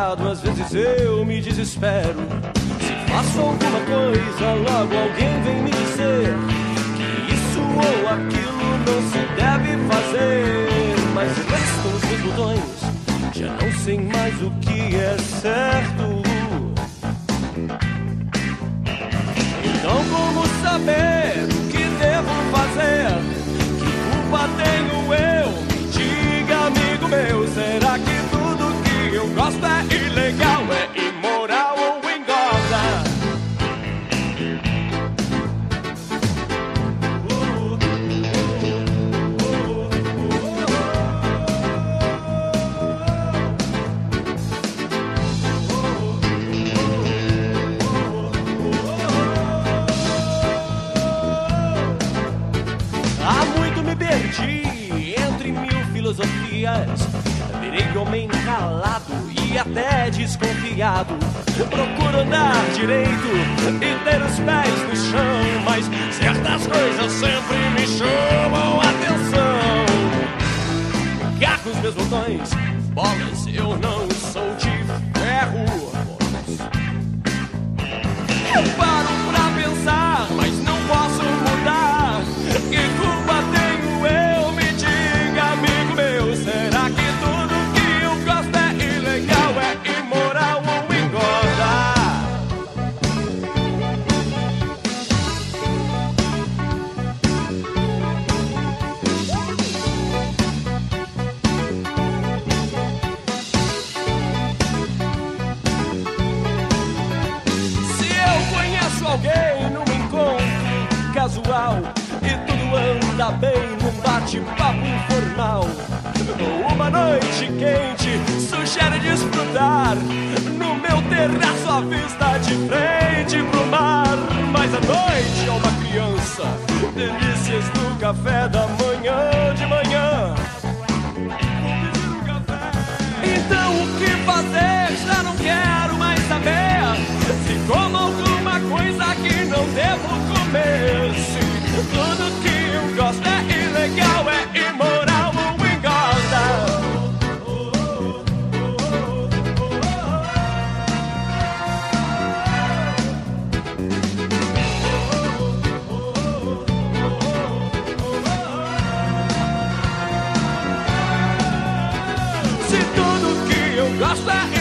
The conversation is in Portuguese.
desesperado, às vezes eu me desespero. Se faço alguma coisa, logo alguém vem me dizer que isso ou aquilo não se deve fazer. Mas restam os meus botões, já não sei mais o que é certo. Então como saber o que devo fazer? Que culpa tenho eu? Me diga, amigo meu, será que tudo que eu gosto é ilegal, é imoral ou engorda? Há muito me perdi entre mil filosofias. Virei homem calado e até desconfiado. Procuro andar direito e ter os pés no chão, mas certas coisas sempre me chamam a atenção. Cá com os meus botões, bolas, eu não sou de ferro. Eu paro pra pensar, mas não posso mudar. Que culpa tenho eu? Me diga, amigo meu, será que tudo que eu gosto é ilegal, é imoral ou engorda? Se eu conheço alguém num encontro casual e tudo anda bem num bate-papo informal, uma noite quente sugere desfrutar no meu terraço à vista de frente pro mar. Mas à noite é uma criança, delícias do café da manhã de manhã. Vou pedir um café. Então o que fazer? Já não quero mais saber se como alguma coisa que não devo comer. Se tudo que eu gosto é ilegal, é imoral ou engorda. Se tudo que eu gosto é